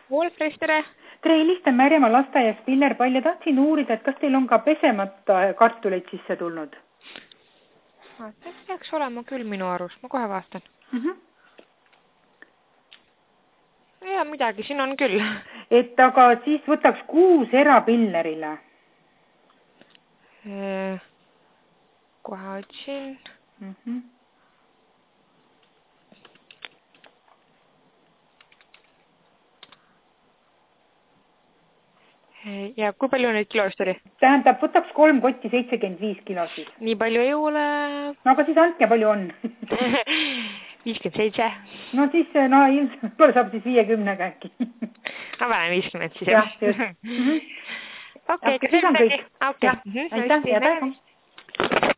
Wolfres, tere! Tere, helistan Märjamaa lasteaias Piller Pall ja tahtsin uurida, et kas teil on ka pesemata kartuleid sisse tulnud? Peaks olema küll minu arust, ma kohe vaatan. Ja midagi, siin on küll. Et aga siis võtaks 6 erapillerile. Kohe otsin. Ja kui palju neid kilost oli? Tähendab, võtaks 3 kotti 75 kilosid. Nii palju ei ole. No aga siis andke, palju on? 57. No siis, võib-olla saab siis 50 äkki. Ma panen 50 siis. Jah, just. Okei, siis on kõik. Okei. Aitäh, ja päeva.